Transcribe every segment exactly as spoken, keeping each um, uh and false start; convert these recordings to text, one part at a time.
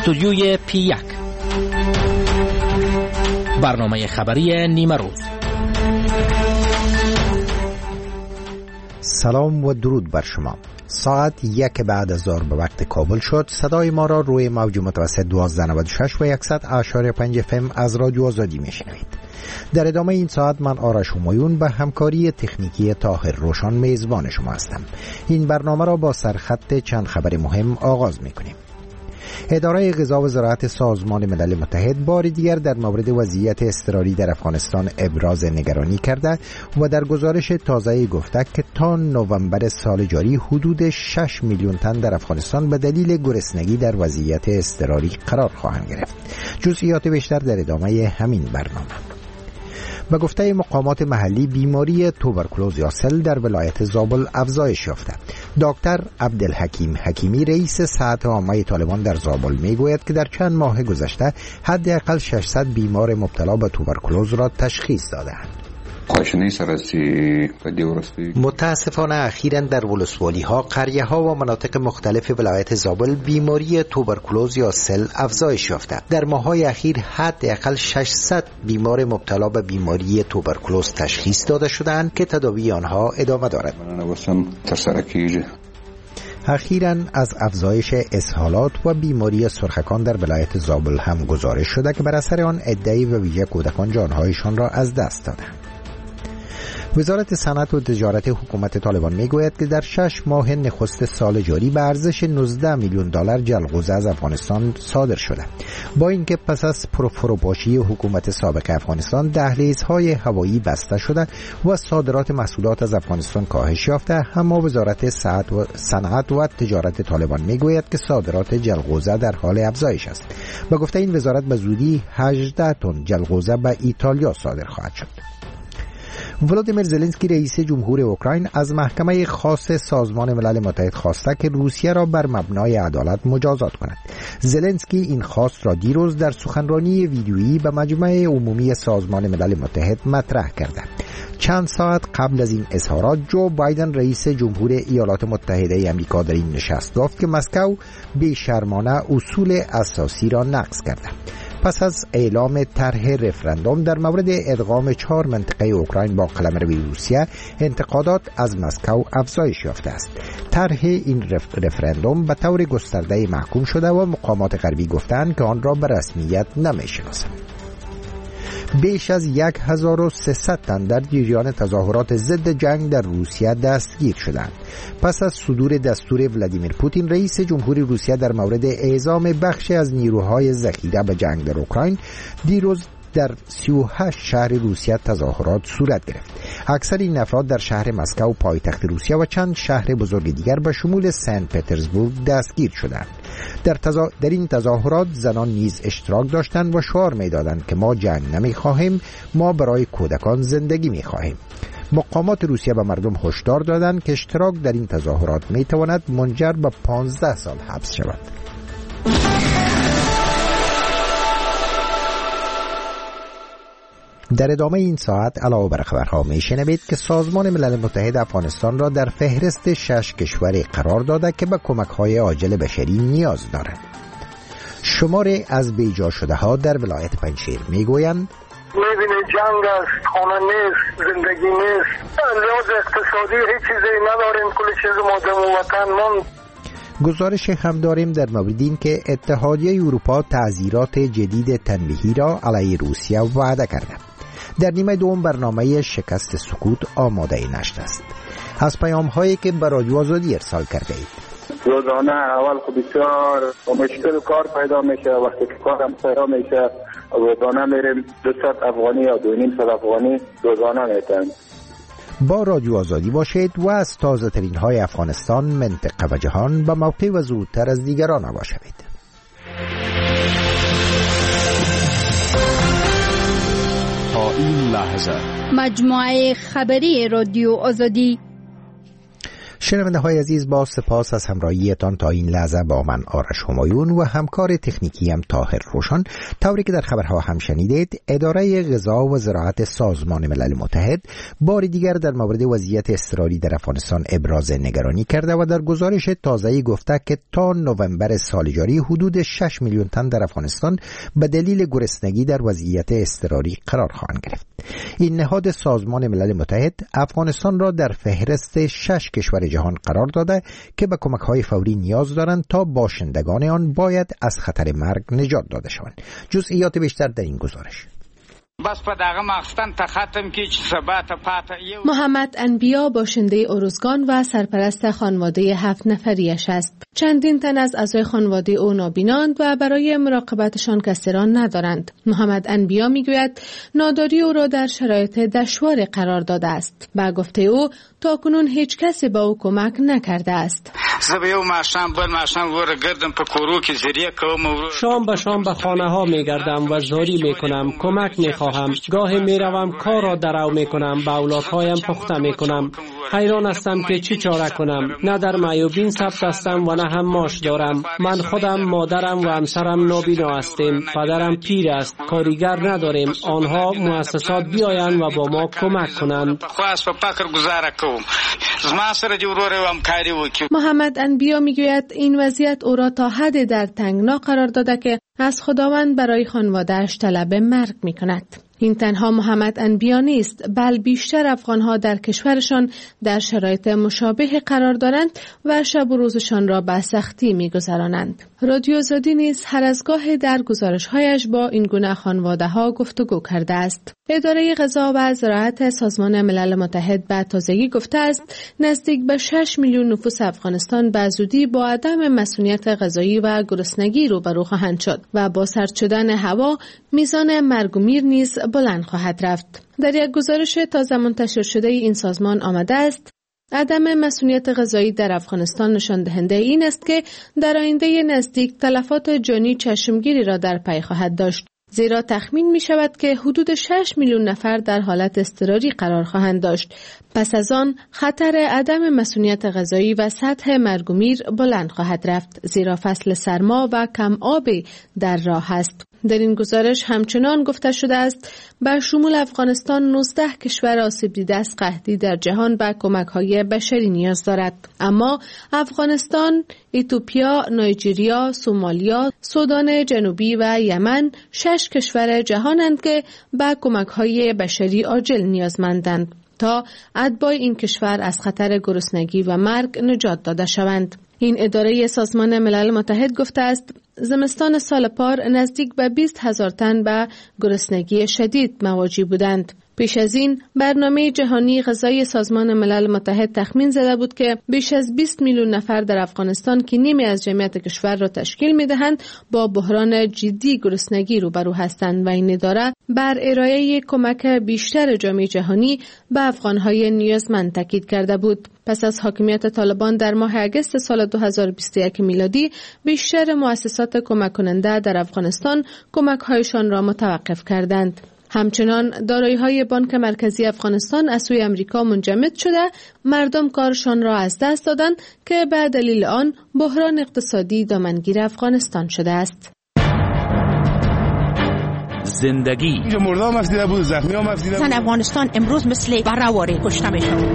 استودیوی پی یک، برنامه خبری نیمه روز. سلام و درود بر شما. ساعت یک بعد از ظهر به وقت کابل شد. صدای ما را روی موج متوسط دوازده نود و شش و صد اشاری پنج اف ام از رادیو آزادی میشنوید. در ادامه این ساعت من آرش همایون به همکاری تکنیکی طاهر روشان میزبان شما هستم. این برنامه را با سرخط چند خبر مهم آغاز میکنیم. اداره غذا و زراعت سازمان ملل متحد بار دیگر در مورد وضعیت اضطراری در افغانستان ابراز نگرانی کرده و در گزارش تازه گفته که تا نوامبر سال جاری حدود شش میلیون تن در افغانستان به دلیل گرسنگی در وضعیت اضطراری قرار خواهند گرفت. جزئیات بیشتر در ادامه همین برنامه. به گفته مقامات محلی بیماری توبرکولوز یا سل در ولایت زابل افزایش یافته. دکتر عبدالحکیم حکیمی رئیس صحت عامه طالبان در زابل میگوید که در چند ماه گذشته حداقل ششصد بیمار مبتلا به توبرکولوز را تشخیص دادند. متاسفانه اخیراً در ولسوالی ها، قریه ها و مناطق مختلف ولایت زابل بیماری توبرکولوز یا سل افزایش یافته. در ماه‌های اخیر حداقل ششصد بیمار مبتلا به بیماری توبرکولوز تشخیص داده شدند که تداوی آنها ادامه دارد. اخیراً از افزایش اسهالات و بیماری سرخکان در ولایت زابل هم گزارش شده که بر اثر آن عده‌ای و ویژه کودکان جانهایشان را از دست دادند. وزارت صنعت و تجارت حکومت طالبان میگوید که در شش ماه نخست سال جاری به ارزش نوزده میلیون دلار جلغوزه از افغانستان صادر شده. با اینکه پس از فروپاشی حکومت سابق افغانستان دهلیزهای هوایی بسته شده و صادرات محصولات از افغانستان کاهش یافته، اما وزارت صنعت و تجارت طالبان میگوید که صادرات جلغوزه در حال افزایش است. به گفته این وزارت به زودی هجده تن جلغوزه به ایتالیا صادر خواهد شد. ولادیمیر زلنسکی رئیس جمهور اوکراین از محکمه خاص سازمان ملل متحد خواسته که روسیه را بر مبنای عدالت مجازات کند. زلنسکی این خواست را دیروز در سخنرانی ویدیویی به مجمع عمومی سازمان ملل متحد مطرح کرده. چند ساعت قبل از این اظهارات جو بایدن رئیس جمهور ایالات متحده آمریکا در این نشست گفت که مسکو بی‌شرمانه اصول اساسی را نقض کرده. پس از اعلام طرح رفراندوم در مورد ادغام چهار منطقه اوکراین با قلمرو روسیه، انتقادات از مسکو افزایش یافته است. طرح این رف... رفراندوم به طور گسترده محکوم شده و مقامات غربی گفتند که آن را به رسمیت نمی‌شناسند. بیش از هزار و سیصد تن در جریان تظاهرات ضد جنگ در روسیه دستگیر شدند. پس از صدور دستور ولادیمیر پوتین رئیس جمهوری روسیه در مورد اعزام بخشی از نیروهای ذخیره به جنگ در اوکراین، دیروز در سی و هشت شهر روسیه تظاهرات صورت گرفت. اکثر این افراد در شهر مسکو پایتخت روسیه و چند شهر بزرگ دیگر به شمول سن پترزبورگ دستگیر شدند. در, تزا... در این تظاهرات زنان نیز اشتراک داشتند و شعار می‌دادند که ما جنگ نمی‌خواهیم، ما برای کودکان زندگی می‌خواهیم. مقامات روسیه به مردم هشدار دادند که اشتراک در این تظاهرات می‌تواند منجر به پانزده سال حبس شود. در ادامه این ساعت علاوه بر خبرها میشنوید که سازمان ملل متحد افغانستان را در فهرست شش کشور قرار داده که به کمک‌های عاجل بشری نیاز دارند. شماری از بیجا شده ها در ولایت پنجشیر میگویند میبینید جنگ است، خانه نیست، زندگی نیست، لحاظ اقتصادی هیچ چیزی نداریم، کل چیز ما در وطن ماند. گزارش هم داریم در مورد این که اتحادیه اروپا تعزیرات جدید تنبیهی را علیه روسیه وعده کرده. در نیمه دوم برنامه شکست سکوت آماده نشده است. از پیام هایی که به رادیو آزادی ارسال کرده اید. روزانه اول خب بسیار مشکل کار پیدا میشه، وقتی که کارم پیدا میشه روزانه میریم دو صد افغانی یا دو نیم صد افغانی روزانه میتن. با رادیو آزادی باشید و از تازه ترین های افغانستان، منطقه و جهان به موقع و زودتر از دیگران آگاه شوید. تا این لحظه مجموعه خبری رادیو آزادی. شنونده های عزیز، با سپاس از همراهیتان تا این لحظه با من آرش همایون و همکار تکنیکی هم طاهر روشن. طوری که در خبرها هم شنیدید، اداره غذا و زراعت سازمان ملل متحد بار دیگر در مورد وضعیت اضطراری در افغانستان ابراز نگرانی کرده و در گزارش تازه‌ای گفته که تا نوامبر سال جاری حدود شش میلیون تن در افغانستان به دلیل گرسنگی در وضعیت اضطراری قرار خواهند گرفت. این نهاد سازمان ملل متحد افغانستان را در فهرست شش کشور جهان قرار داده که به کمک‌های فوری نیاز دارند تا باشندگان آن باید از خطر مرگ نجات داده شوند. جزئیات بیشتر در این گزارش. محمد انبیا باشنده ارزگان و سرپرست خانواده هفت نفریش است. چندین تن از اعضای خانواده او نابیناند و برای مراقبتشان کسران ندارند. محمد انبیا میگوید ناداری او را در شرایط دشوار قرار داده است. با گفته او تاکنون هیچ کسی به او کمک نکرده است. شام به شام به خانه ها می گردم و زاری می کنم، کمک می خواهم. گاهی می روم کار را درو می کنم، به اولادهایم پخته می کنم. حیران هستم که چی چاره کنم. نه در معیوبین ثبت هستم و نه هم معاش دارم. من خودم، مادرم و همسرم نابینا هستیم. پدرم پیر است. کاریگر نداریم. آنها مؤسسات بیایند و با ما کمک کنند. محمد انبیا میگوید این وضعیت او را تا حد در تنگنا قرار داده که از خداوند برای خانواده‌اش طلب مرگ میکند. این تنها محمد انبیا نیست، بل بیشتر افغانها در کشورشان در شرایط مشابه قرار دارند و شب و روزشان را به سختی می‌گذرانند. رادیو آزادی نیز هر از گاه در گزارش‌هایش با این گونه خانواده‌ها گفتگو کرده است. اداره غذا و زراعت سازمان ملل متحد به تازگی گفته است نزدیک به شش میلیون نفوس افغانستان به زودی با عدم مسئولیت غذایی و گرسنگی روبرو خواهند شد و با سرد شدن هوا میزان مرگ و میر نیز بلند خواهد رفت. در یک گزارش تازه منتشر شده این سازمان آمده است عدم مسئولیت غذایی در افغانستان نشان دهنده این است که در آینده نزدیک تلفات جانی چشمگیری را در پی خواهد داشت، زیرا تخمین می شود که حدود شش میلیون نفر در حالت اضطراری قرار خواهند داشت. پس از آن خطر عدم مسئولیت غذایی و سطح مرگ و میر بلند خواهد رفت، زیرا فصل سرما و کم آبی در راه است. در این گزارش همچنان گفته شده است به شمول افغانستان نوزده کشور آسیب دیده از قحطی در جهان به کمک‌های بشری نیاز دارد. اما افغانستان، اتیوپیا، نایجریا، سومالیا، سودان جنوبی و یمن شش کشور جهانند که به کمک‌های بشری عاجل نیازمندند تا اتباع این کشور از خطر گرسنگی و مرگ نجات داده شوند. این اداره سازمان ملل متحد گفته است زمستان سال پار نزدیک به بیست هزار تن به گرسنگی شدید مواجه بودند. پیش از این برنامه جهانی غذایی سازمان ملل متحد تخمین زده بود که بیش از بیست میلیون نفر در افغانستان که نیمی از جمعیت کشور را تشکیل می‌دهند با بحران جدی گرسنگی روبرو هستند و این اداره بر ارائه کمک بیشتر جامعه جهانی به افغان‌های نیازمند تاکید کرده بود. پس از حاکمیت طالبان در ماه اگست سال دو هزار و بیست و یک میلادی بیشتر مؤسسات کمک کننده در افغانستان کمک‌هایشان را متوقف کردند. همچنان دارایی‌های بانک مرکزی افغانستان از سوی امریکا منجمد شده، مردم کارشان را از دست دادند که به دلیل آن بحران اقتصادی دامنگیر افغانستان شده است. زندگی مردم مفیده بود، زخمی ها مفیده بود. افغانستان امروز مثل برهواری کشته میشد.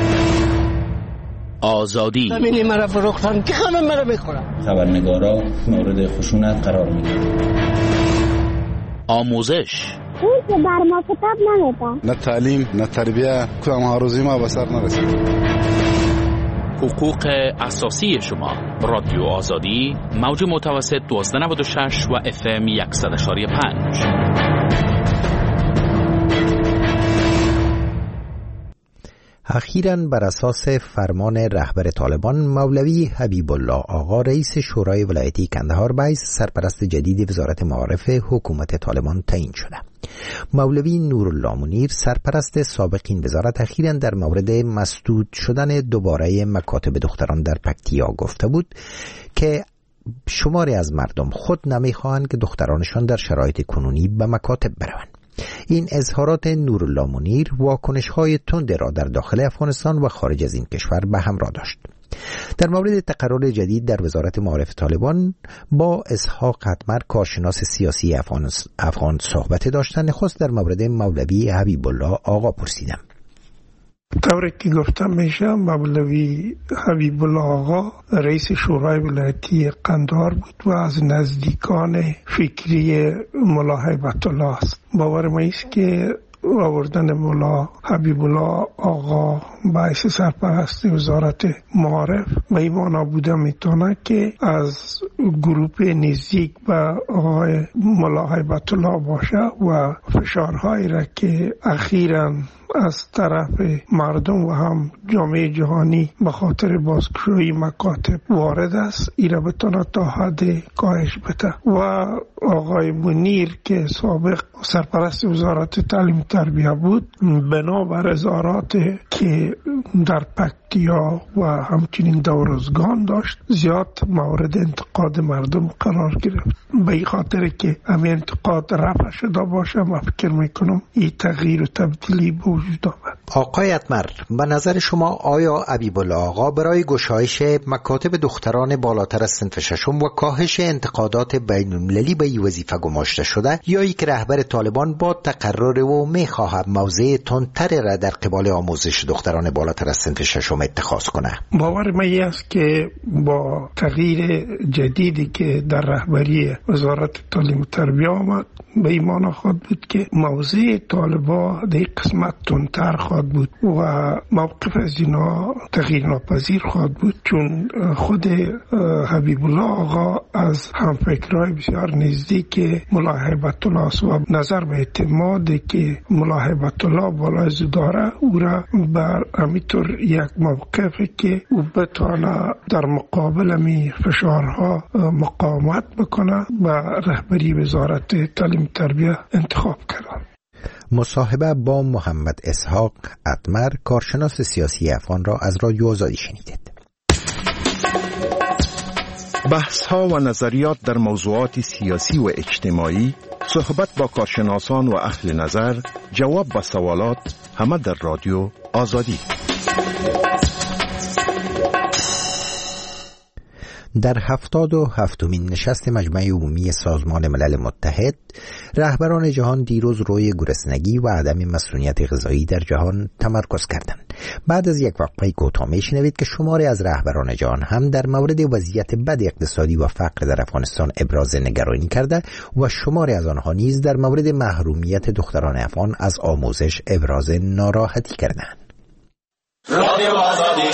آزادی همینی مرا فروختن که همه مرا میخورن. خبرنگارا مورد خشونت قرار میگیرن. آموزش اون که بر ما کتاب نمیدن، نه تعلیم نه تربیه، کدام هاروزی ما به سر نرسید. حقوق اساسی شما. رادیو آزادی موج متوسط دوازده نود و شش و اف ام صد و پنج. اخیراً بر اساس فرمان رهبر طالبان مولوی حبیب الله آقا رئیس شورای ولایتی کندهار بعد سرپرست جدید وزارت معارف حکومت طالبان تعیین شده. مولوی نورالله منیر سرپرست سابق این وزارت اخیراً در مورد مسدود شدن دوباره مکاتب دختران در پکتیا گفته بود که شماری از مردم خود نمیخواهند که دخترانشان در شرایط کنونی به مکاتب بروند. این اظهارات نورالله منیر واکنش‌های تند را در داخل افغانستان و خارج از این کشور به همراه داشت. در مورد تقرر جدید در وزارت معارف طالبان با اسحاق اتمر کارشناس سیاسی افغان, افغان صحبت داشتن، نخست در مورد مولوی حبیب الله آقا پرسیدم. طوری که گفتم میشه مولوی حبیب الله آقا رئیس شورای ولایتی قندهار بود و از نزدیکان فکری ملا هیبت الله است. باور ما است که آوردن ملا حبیب الله آقا باعث سرپرستی وزارت معارف به این معنا بوده میتونه که از گروه نزدیک به آقای ملا هیبت الله باشه و فشارهایی را که اخیراً از طرف مردم و هم جامعه جهانی به خاطر بازگشایی مکاتب وارد است، ایره بتونه تا حد کاهش بده. و آقای منیر که سابق سرپرست وزارت تعلیم تربیه بود، بنابر اظهارات که در پکتیا و همچنین دورزگان داشت، زیاد مورد انتقاد مردم قرار گرفت. به این خاطر که همین انتقاد رفع شده باشه، من فکر میکنم این تغییر و تبدیلی به وجود آمد. آقای اتمر، به نظر شما آیا حبیب الله آقا برای گشایش مکاتب دختران بالاتر از صنف ششم و کاهش انتقادات بین المللی به این وظیفه گماشته شده، یا ای که رهبر طالبان با تقرر و میخواهد موضع تندتر را در قبال آموزش دختران بالاتر از صنف ششم اتخاذ کنه؟ باور من است که با تغییر جدیدی که در رهبری وزارت تعلیم و تربیه آمد، به این معنی خواهد بود که موضع طالبا در قسمت تندتر خواهد بود و موقف از اینا تغییر ناپذیر خواهد بود، چون خود حبیب الله آقا از همفکرای بسیار نزدیک ملا هیبت الله است و نظر به اعتماد که ملا هیبت الله بالای داره او را بر همینطور یک موقفی که او بتانه در مقابل می فشارها مقاومت بکنه و رهبری وزارت تعلیم تربیه انتخاب کردن. مصاحبه با محمد اسحاق اتمر، کارشناس سیاسی افغان، را از رادیو آزادی شنیدید. بحث ها و نظریات در موضوعات سیاسی و اجتماعی، صحبت با کارشناسان و اهل نظر، جواب به سوالات، همه در رادیو آزادی. در هفتاد و هفتمین نشست مجمع عمومی سازمان ملل متحد، رهبران جهان دیروز روی گرسنگی و عدم مسئولیت غذایی در جهان تمرکز کردند. بعد از یک وقفه کوتاه میشنوید که شماری از رهبران جهان هم در مورد وضعیت بد اقتصادی و فقر در افغانستان ابراز نگرانی کرده و شماری از آنها نیز در مورد محرومیت دختران افغان از آموزش ابراز ناراحتی کردند. رادیو آزادی.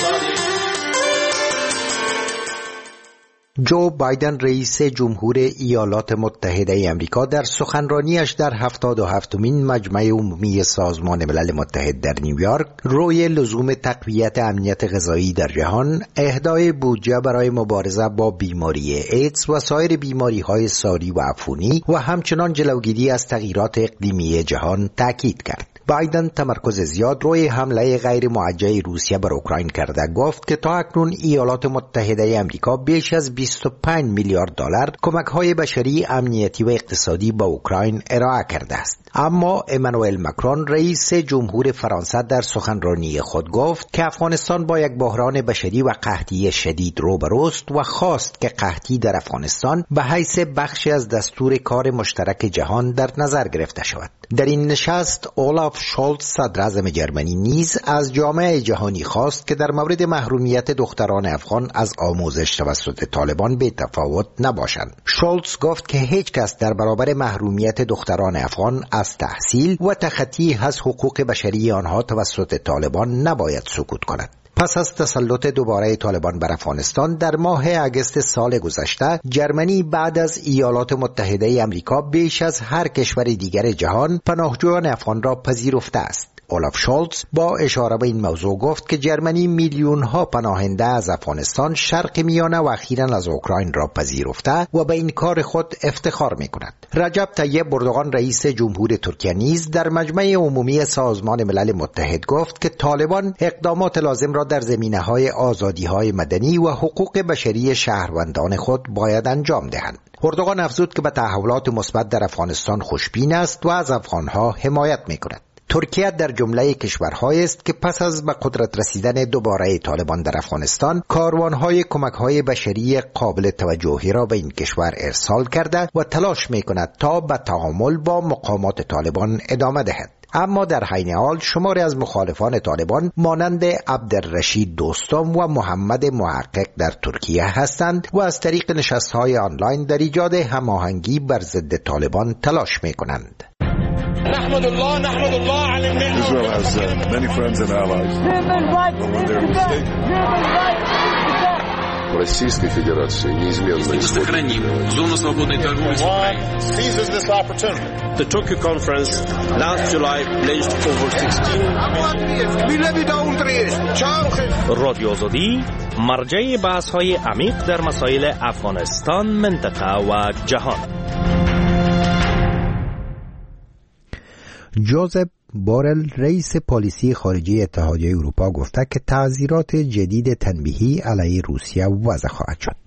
جو بایدن رئیس جمهور ایالات متحده آمریکا در سخنرانیش در هفتاد و هفتمین مجمع عمومی سازمان ملل متحد در نیویورک روی لزوم تقویت امنیت غذایی در جهان، اهدای بودجه برای مبارزه با بیماری ایدز و سایر بیماری‌های ساری و عفونی و همچنان جلوگیری از تغییرات اقلیمی جهان تاکید کرد. بایدن تمرکز زیاد روی حمله غیر موجه روسیه بر اوکراین کرده، گفت که تا اکنون ایالات متحده آمریکا بیش از بیست و پنج میلیارد دلار کمک‌های بشری، امنیتی و اقتصادی به اوکراین ارائه کرده است. اما امانوئل مکرون رئیس جمهور فرانسه در سخنرانی خود گفت که افغانستان با یک بحران بشری و قحطی شدید روبروست و خواست که قحطی در افغانستان به حیث بخشی از دستور کار مشترک جهان در نظر گرفته شود. در این نشست اولاف شولتز صدر اعظم جرمنی نیز از جامعه جهانی خواست که در مورد محرومیت دختران افغان از آموزش توسط طالبان به تفاوت نباشند. شولتز گفت که هیچ کس در برابر محرومیت دختران افغان از تحصیل و تخطی از حقوق بشری آنها توسط طالبان نباید سکوت کند. پس از تسلط دوباره طالبان بر افغانستان در ماه اگست سال گذشته، جرمنی بعد از ایالات متحده آمریکا بیش از هر کشور دیگر جهان پناهجویان افغان را پذیرفته است. اولاف شولتز با اشاره به این موضوع گفت که جرمنی میلیون ها پناهنده از افغانستان، شرق میانه و اخیراً از اوکراین را پذیرفته و به این کار خود افتخار می‌کند. رجب طیب اردوغان رئیس جمهور ترکیه نیز در مجمع عمومی سازمان ملل متحد گفت که طالبان اقدامات لازم را در زمینه‌های آزادی‌های مدنی و حقوق بشری شهروندان خود باید انجام دهند. اردوغان افزود که به تحولات مثبت در افغانستان خوشبین است و از افغانها حمایت می‌کند. ترکیه در جمله کشورهایی است که پس از به قدرت رسیدن دوباره طالبان در افغانستان کاروانهای کمک‌های بشری قابل توجهی را به این کشور ارسال کرده و تلاش می‌کند تا به تعامل با مقامات طالبان ادامه دهد. اما در حین حال شماری از مخالفان طالبان مانند عبدالرشید دوستم و محمد محقق در ترکیه هستند و از طریق نشست‌های آنلاین در ایجاد هماهنگی بر ضد طالبان تلاش می‌کنند. نحمد الله نحمد الله على النعمة. Israel has uh, many friends and allies. When they're mistaken. Российской Федерации неизменно сохраним зону свободной торговли с Украиной. Seizes this opportunity. The Tokyo conference last July pledged over sixteen. رادیو آزادی مرجع بحث‌های عمیق در مسائل افغانستان، منطقه و جهان. جوزف بورل رئیس پالیسی خارجی اتحادیه اروپا گفته که تعزیرات جدید تنبیهی علیه روسیه وضع خواهد شد.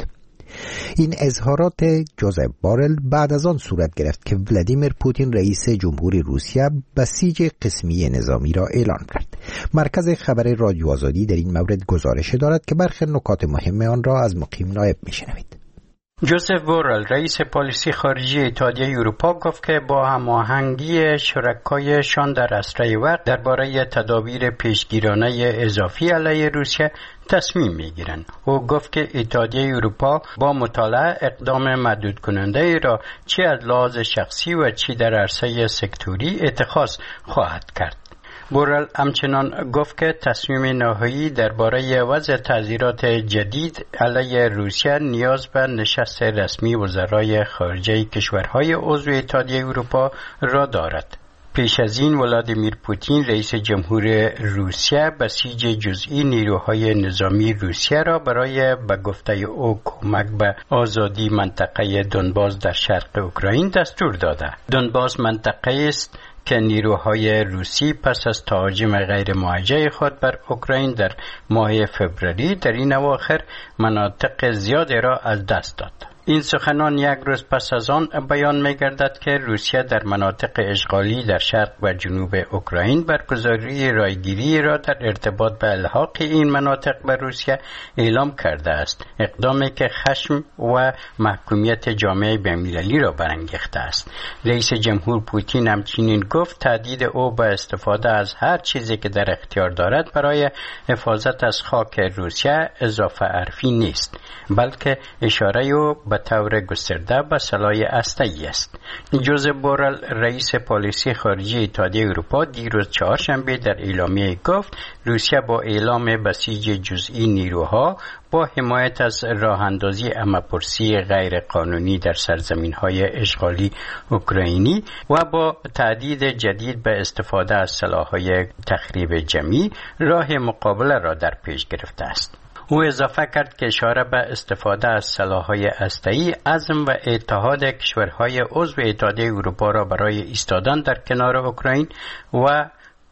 این اظهارات جوزف بورل بعد از آن صورت گرفت که ولادیمیر پوتین رئیس جمهوری روسیه بسیج قسمی نظامی را اعلان کرد. مرکز خبر رادیو آزادی در این مورد گزارش دارد که برخی نکات مهم آن را از مقیم نایب میشنوید. جوزف بورل رئیس پالیسی خارجی اتحادیه اروپا گفت که با هماهنگی شرکایشان در اسرع وقت درباره تدابیر پیشگیرانه اضافی علیه روسیه تصمیم میگیرند. او گفت که اتحادیه اروپا با مطالعه اقدام محدود کننده ای را چی از لحاظ شخصی و چی در عرصه سکتوری اتخاذ خواهد کرد. بورل همچنان گفت که تصمیم نهایی درباره وضع تعزیرات جدید علیه روسیه نیاز به نشست رسمی وزرای خارجه کشورهای عضو اتحادیه اروپا را دارد. پیش از این ولادیمیر پوتین رئیس جمهور روسیه بسیج جزئی نیروهای نظامی روسیه را برای به گفته او کمک به آزادی منطقه دونباس در شرق اوکراین دستور داده. دونباس منطقه است که نیروهای روسی پس از تهاجم غیر موجه خود بر اوکراین در ماه فوریه در این اواخر مناطق زیادی را از دست داد. این سخنان یک روز پس از آن بیان می‌گردد که روسیه در مناطق اشغالی در شرق و جنوب اوکراین برگزاری رایگیری را در ارتباط به الحاق این مناطق به روسیه اعلام کرده است، اقدامی که خشم و محکومیت جامعه بین‌المللی را برانگیخته است. رئیس جمهور پوتین همچنین گفت تهدید او به استفاده از هر چیزی که در اختیار دارد برای حفاظت از خاک روسیه اضافه حرفی نیست، بلکه اشاره او به طور گسترده به سلاح هسته‌ای است. جوزف بورل رئیس پالیسی خارجی اتحادیه اروپا دیروز چهارشنبه در اعلامیه گفت روسیه با اعلام بسیج جزئی نیروها با حمایت از راه اندازی همه‌پرسی غیر قانونی در سرزمین‌های اشغالی اوکراینی و با تهدید جدید به استفاده از سلاح‌های تخریب جمعی راه مقابله را در پیش گرفته است. او اضافه کرد که اشاره به استفاده از سلاح‌های هسته‌ای عزم و اتحاد کشورهای عضو اتحادیه اروپا را برای ایستادن در کنار اوکراین و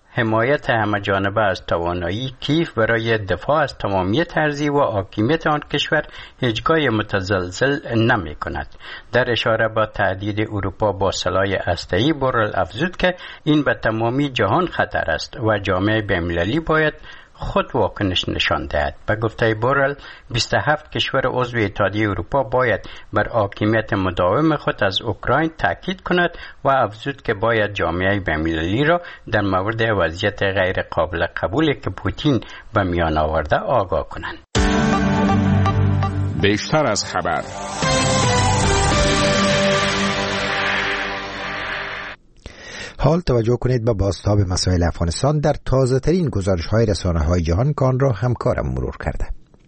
حمایت همه‌جانبه از توانایی کیف برای دفاع از تمامیت ارضی و حاکمیت آن کشور هیچگاه متزلزل نمی کند. در اشاره به تهدید اروپا با سلاح هسته‌ای بورل افزود که این به تمامی جهان خطر است و جامعه بین‌المللی باید خود واکنش نشان دهد. به گفته بورل بیست و هفت کشور عضو اتحادیه اروپا باید بر حاکمیت مداوم خود از اوکراین تاکید کند و افزود که باید جامعه بین‌المللی را در مورد وضعیت غیر قابل قبولی که پوتین به میان آورده آگاه کنند. بیشتر از خبر. حال توجه کنید به بازتاب مسائل افغانستان در تازه ترین گزارش های رسانه های جهان که آن را همکارم مرور کرده.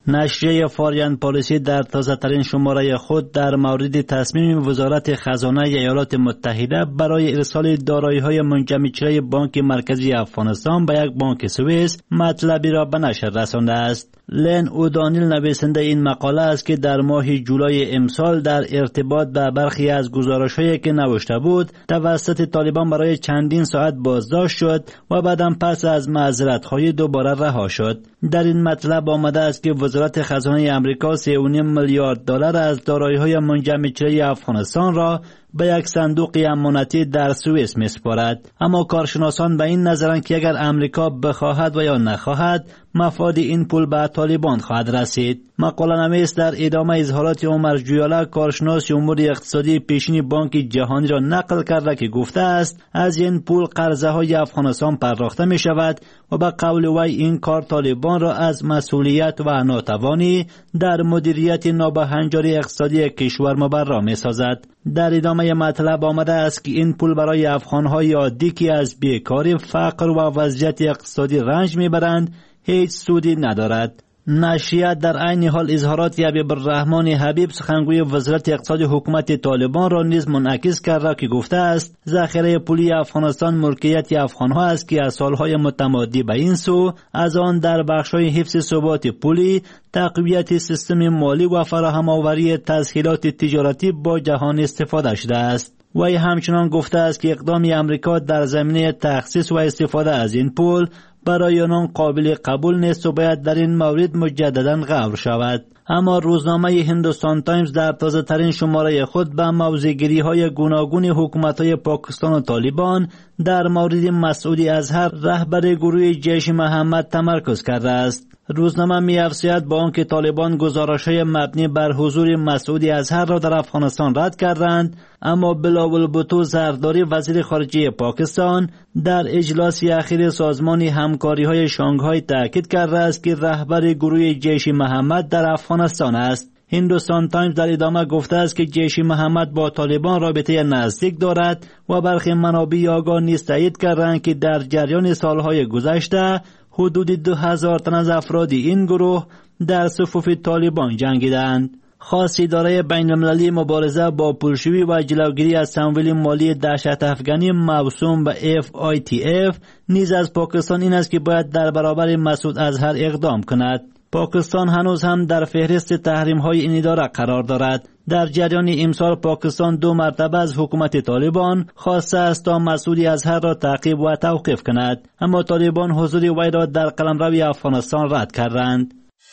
نشریه فارین پالیسی در تازه‌ترین شماره خود در مورد تصمیم وزارت خزانه ایالات متحده برای ارسال دارایی‌های منجمدشده بانک مرکزی افغانستان به یک بانک سوئیس مطلبی را به نشر رسانده است. لن اودانیل نویسنده این مقاله است که در ماه جولای امسال در ارتباط به برخی از گزارش‌هایی که نوشته بود توسط طالبان برای چندین ساعت بازداشت شد و بعداً پس از معذرت‌خواهی دوباره رها شد. در این مطلب آمده است که وزارت خزانه آمریکا سه و نیم میلیارد دلار از دارایی‌های منجمدشده افغانستان را به یک صندوق امانتی در سوئیس می‌سپارد. اما کارشناسان به این نظرند که اگر امریکا بخواهد و یا نخواهد مفاد این پول به طالبان خواهد رسید. مقاله نویس در ادامه اظهارات عمر جویالا کارشناس امور اقتصادی پیشین بانک جهانی را نقل کرده که گفته است از این پول قرضه های افغانستان پرداخته می شود و به قول وی این کار طالبان را از مسئولیت و ناتوانی در مدیریت نابهنجاری اقتصادی کشور مبرا می سازد. در ادامه مطلب آمده است که این پول برای افغان‌های عادی که از بیکاری، فقر و وضعیت اقتصادی رنج میبرند هیچ سودی ندارد. نشریه در عین حال اظهارات حبیب الرحمن حبیب سخنگوی وزارت اقتصاد حکومت طالبان را نیز منعکس کرده که گفته است ذخیره پولی افغانستان ملکیت افغان‌ها است که از سالهای متمادی به این سو از آن در بخش‌های حفظ ثبات پولی، تقویت سیستم مالی و فراهم آوری تسهیلات تجارتی با جهان استفاده شده است. وی همچنان گفته است که اقدام امریکا در زمینه تخصیص و استفاده از این پول برای آنان قابل قبول نیست و باید در این مورد مجددا غور شود. اما روزنامه هندوستان تایمز در تازه ترین شماره خود به موضع‌گیری های گوناگون حکومت های پاکستان و طالبان در مورد مسعود اظهر رهبر گروه جیش محمد تمرکز کرده است. روزنامه می‌افزاید با آنکه طالبان گزارش‌های مبنی بر حضور مسعود اظهر را در افغانستان رد کردند، اما بلاول بھٹو زرداری وزیر خارجه پاکستان در اجلاس اخیر سازمان همکاری‌های شانگهای تاکید کرده است که رهبر گروه جیش محمد در افغانستان است. هندوستان تایمز در ادامه گفته است که جیش محمد با طالبان رابطه نزدیک دارد و برخی منابع آگاه نیز تایید کردند که در جریان سالهای گذشته حدود دو هزار تن از افراد این گروه در صفوف طالبان جنگیدند. خاص اداره بین‌المللی مبارزه با پولشویی و جلوگیری از تمویل مالی دهشت افغانی موسوم به اف آی تی اف نیز از پاکستان این است که باید در برابر مسعود اظهر اقدام کند. پاکستان هنوز هم در فهرست تحریم‌های این اداره قرار دارد. در جریان امسال پاکستان دو مرتبه از حکومت طالبان خواسته است تا مسعود اظهر را تعقیب و توقیف کند، اما طالبان حضور وی را در قلمرو افغانستان رد کردند.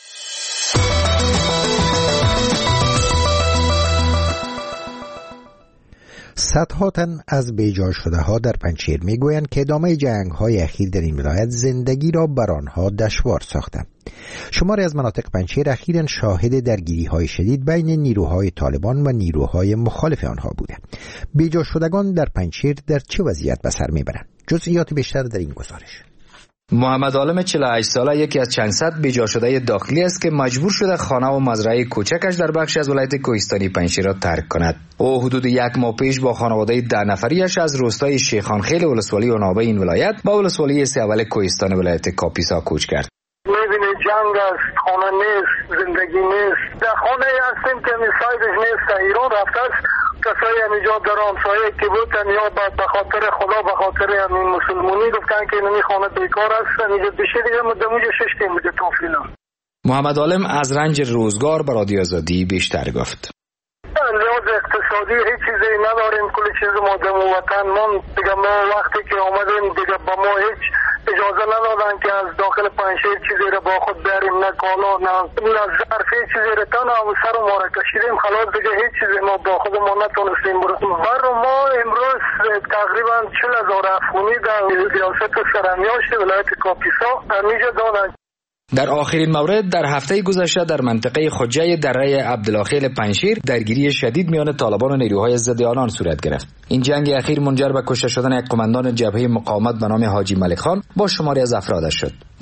صدها تن از بیجا شده ها در پنجشیر می گویند که ادامه جنگ های اخیر در این ولایت زندگی را بر آنها دشوار ساخته. شماری از مناطق پنجشیر اخیراً شاهد درگیری های شدید بین نیروهای طالبان و نیروهای مخالف آنها بوده. بیجا شدگان در پنجشیر در چه وضعیت به سر می برند؟ جزئیات بیشتر در این گزارش. محمد عالم چهل و هشت ساله یکی از چند صد بیجا شده داخلی است که مجبور شده خانه و مزرعه کوچکش در بخشی از ولایت کوهستانی پنجشیر را ترک کند. او حدود یک ماه پیش با خانواده ده نفریش از روستای شیخانخیل ولسوالی اونابه این ولایت با ولسوالی سه اول کوهستان ولایت کاپیسا کوچ کرد. میبینی جنگ است، خانه نیست، زندگی نیست. در خانه هستیم که میسایدش نیست، ایران رفته است. کسایی همیجا در همسایه که بودن یا به خاطر خدا به خاطر همین مسلمانی گفتن که اینمی خانه بیکار است، اینجا بشه دیگه مدموجه ششتیم بوده تا فینا. محمد عالم از رنج روزگار به رادیو آزادی بیشتر گفت. لحاظ اقتصادی هیچ چیزی نداریم، کلی چیز ما در وطن من دیگه ما وقتی که آمدیم دیگه با ما هیچ اجازه ندادن که از داخل پنجشیر چیزی را با خود بریم، نه کالا نه نه ظرف، هیچ چیزی را تا نه سر ما را کشیدیم، خلاص دیگه هیچ چیزی ما با خود ما نتونستیم برسیم. بر ما امروز تقریبا چهل هزار افغانی در ریاست سرمیاشت ولایت کاپیسا همیجا دارن. در آخرین مورد در هفته گذشته در منطقه خجه دره عبدالخیل پنجشیر درگیری شدید میان طالبان و نیروهای ضد آنان صورت گرفت. این جنگ اخیر منجر به کشته شدن یک قماندان جبهه مقاومت به نام حاجی ملک خان با شماری از افرادش شد.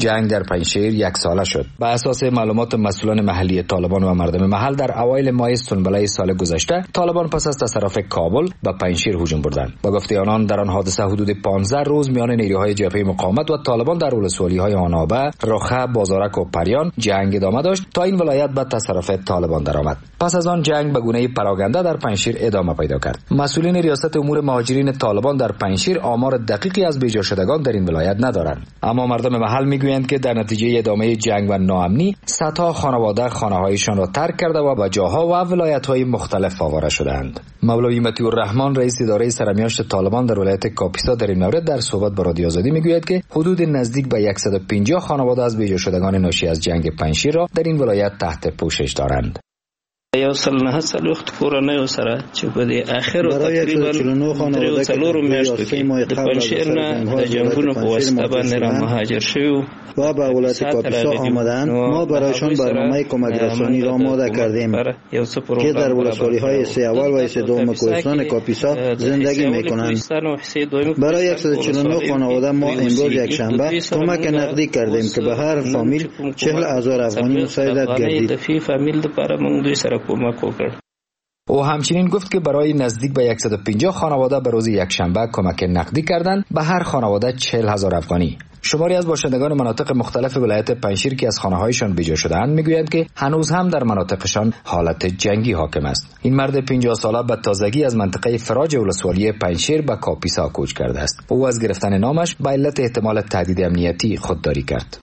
جنگ در پنجشیر یک ساله شد. به اساس معلومات مسئولان محلی طالبان و مردم محل در اوایل ماه سنبله سال گذشته طالبان پس از تصرف کابل به پنجشیر هجوم بردند. با گفته آنان در آن حادثه حدود پانزده روز میان نیروهای جبهه مقاومت و طالبان در ولسوالی‌های آنابه، رخه، بازارک و پریان جنگ ادامه داشت تا این ولایت به تصرف طالبان درآمد. پس از آن جنگ به گونه پراگنده در پنجشیر ادامه پیدا کرد. مسئولین ریاست امور مهاجرین طالبان در پنجشیر آمار دقیقی از بیجا شدگان در این ولایت ندارند، اما مردم محل میگویند که در نتیجه ادامه جنگ و ناامنی صدها خانواده خانه‌هایشان را ترک کرده و به جاها و ولایت‌های مختلف آواره شدند. مولوی مطیع الرحمن رئیس اداره سرمیاشت طالبان در ولایت کاپیسا در این مورد در صحبت با رادیو آزادی میگوید که حدود نزدیک به صد و پنجاه خانواده از بیجا شدگان ناشی از جنگ پنجشیر را در این ولایت تحت پوشش دارند. یو سل نه سل وخت کورنۍ سره چې په دې اخر تقریبا درې څلور میاشتو کې د پنجشیر نه د جنگونو په واسطه باندې را مهاجر شوی و به ولایت کاپیسا آمدند. ما برایشان برنامه کمک رسانی را آماده کردیم که در ولسوالی‌های سه اول و سه دوم کوهستان کاپیسا زندگی می‌کنند. برای صد و چهل و نه خانواده ما امروز یک شنبه کمک نقدی کردیم که به هر فامیل چهل هزار افغانی مساعدت گردید. او همچنین گفت که برای نزدیک به صد و پنجاه خانواده به روز یکشنبه کمک نقدی کردند، به هر خانواده چهل هزار افغانی. شماری از باشندگان مناطق مختلف ولایت پنجشیر که از خانه‌هایشان بیجا شده‌اند میگویند که هنوز هم در مناطقشان حالت جنگی حاکم است. این مرد پنجاه ساله به تازگی از منطقه فراج ولسوالی پنجشیر به کاپیسا کوچ کرده است. او از گرفتن نامش به علت احتمال تهدید امنیتی خودداری کرد.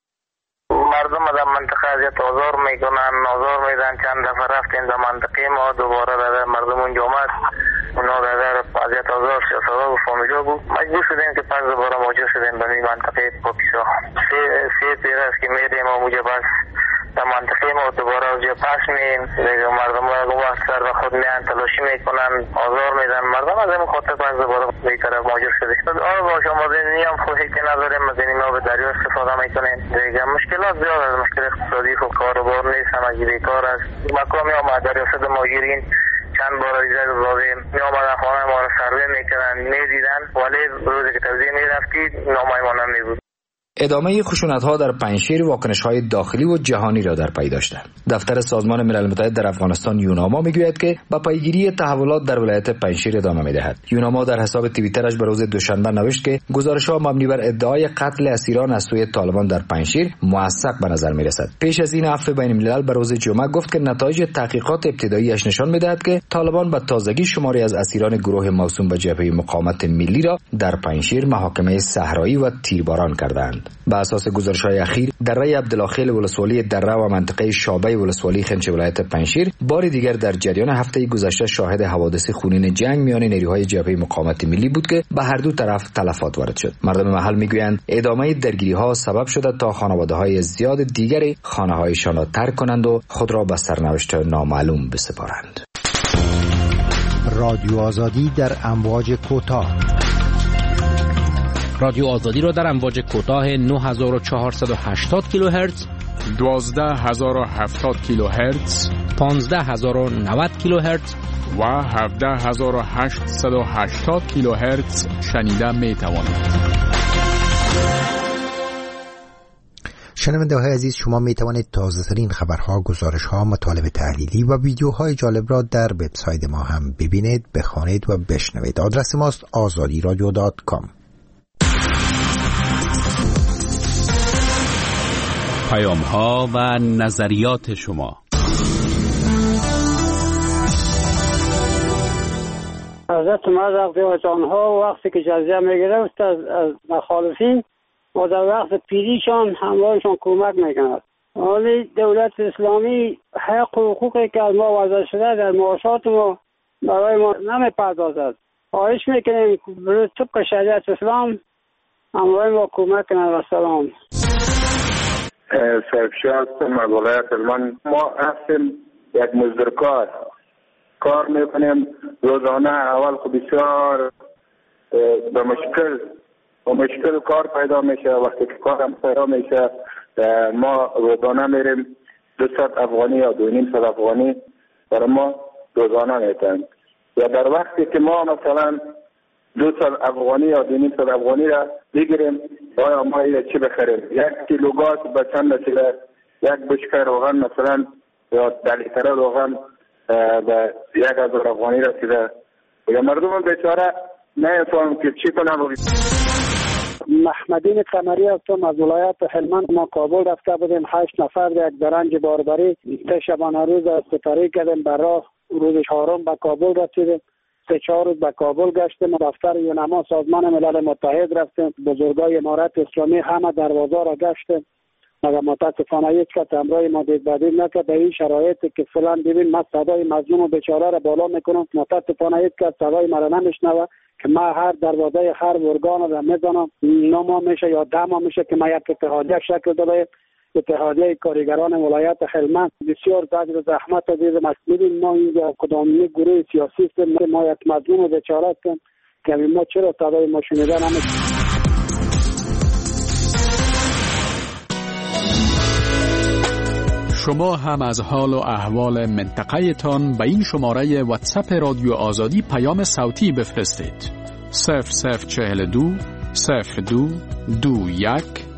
مردم در منطقه اذیت آزار میکنن، آزار میدن. چند دفعه رفتیم در منطقه ما، دوباره در مردم اونجا آمد، اونا در اذیت آزار سبب فامیلا بود. مجبور شدیم که پس دوباره مواجه شدیم به این منطقه کاپیسا. سه سه پیر است که میریم و اونجا بس در منطقه ما دوباره اونجا پس میم. دیگه مردم ها وقت سر و خود میان تلاشی میکنن، آزار میدن. مردم از این خاطر پس دوباره به طرف مواجه شدیم. آره باش آمدنی هم خوشی که نداریم، از این ما به دریا استفاده میکنیم. دیگه مشکلات زیاد است، مشکل اقتصادی خب کاروبار نیست، همگی بیکار است. مقامی آمد در ریاست مهاجرین چند بار ایجاد دادیم، می آمدن خانه ما را سروی میکنن، میدیدن، ولی روزی که توزیع میرفتید نامای ما نمیبود. ادامه خشونت‌ها در پنجشیر واکنش‌های داخلی و جهانی را در پی داشته. دفتر سازمان ملل متحد در افغانستان یوناما میگوید که با پیگیری تحولات در ولایت پنجشیر ادامه می‌دهد. یوناما در حساب توییترش به روز دوشنبه نوشت که گزارش‌ها مبنی بر ادعای قتل اسیران از سوی طالبان در پنجشیر موثق به نظر می‌رسد. پیش از این عفو بین الملل به روز جمعه گفت که نتایج تحقیقات ابتدایی‌اش نشان می‌دهد که طالبان به تازگی شماری از اسیران گروه موسوم به جبهه مقاومت ملی را در پنجشیر محاکمه صحرایی و تیرباران کردند. به اساس گزارش‌های اخیر دره عبدالله ولسوالی دره و منطقه شابه ولسوالی خنچ ولایت پنجشیر بار دیگر در جریان هفته گذشته شاهد حوادث خونین جنگ میان نیروهای جبهه مقاومت ملی بود که به هر دو طرف تلفات وارد شد. مردم محل میگویند ادامه درگیری‌ها سبب شده تا خانواده‌های زیاد دیگری خانه‌هایشان را ترک کنند و خود را به سرنوشت نامعلوم بسپارند. رادیو آزادی در امواج کوتاه. رادیو آزادی را در امواج کوتاه نه هزار و چهارصد و هشتاد کیلوهرتز، دوازده هزار و هفتاد کیلوهرتز، پانزده هزار و نود کیلوهرتز و هفده هزار و هشتصد و هشتاد کیلوهرتز شنیده می توانید. شنونده های عزیز، شما می توانید تازه ترین خبرها، گزارشها، مطالب تحلیلی و ویدیوهای جالب را در وبسایت ما هم ببینید، بخوانید و بشنوید. آدرس ماست آزادی رادیو دات کام. پیام ها و نظریات شما. حضرت عمر رضی الله عنه وقتی که جزیه میگرفت از مخالفین و در وقت پیریشان همراهشان کمک میکند، ولی دولت اسلامی حق و حقوقی که از ما وضع شده در معاشات ما برای ما نمیپردازد. خواهش میکنیم برای طبق شریعت اسلام همراه ما کمک کنند. و سلام. سرفشار از ولایت هلمند. ما هستیم یک مزدورکار، کار میکنیم روزانه. اول خب بسیار به مشکل و مشکل کار پیدا میشه. وقتی که کارم پیدا میشه ما روزانه میریم دو صد افغانی یا دو نیم صد افغانی برای ما روزانه میتن. یا در وقتی که ما مثلا دو صد افغانی یا دو نیم صد افغانی را بگیریم آیا ما یه چی بخریم؟ یک کیلو گاز به چند رسیده، یک بشکه روغن مثلا یا ده لیتر روغن به یک هزار افغانی رسیده. یا مردم بیچاره نمی‌فهمن که چی کنن. محمدین قمری هستم از ولایت هلمند. ما کابل رفته بودیم، هشت نفر یک درنج باربری سه شبانه روز سپری کردیم بر راه. روز چهارم به کابل رسیدیم، سه چهار روز به کابل گشتیم. دفتر یونما سازمان ملل متحد رفتیم، بزرگای امارت اسلامی همه دروازه را گشتیم، مگر متاسفانه هیچ کس همراه ما دید بدید نکرد. به این شرایطی که فعلا ببین من صدای مظلوم و بیچاره را بالا میکنم، متاسفانه هیچ کس صدای مرا نمیشنوه که من هر دروازه هر ارگان را میزنم، نه ماه میشه یا ده ماه میشه که من یک اتحادیه شکل داده، اتحادیه کارگران ولایت هلمند. بسیار زجر و زحمت دیدم. ببین ما اینجا کدام گروه سیاسی است، ما یک مظلوم و بیچاره هستیم که ما چرا صدای ما شنیده نمیشه. شما هم از حال و احوال منطقه تان به این شماره واتساپ رادیو آزادی پیام صوتی بفرستید. صفر صفر چهل دو صفر دو دو یک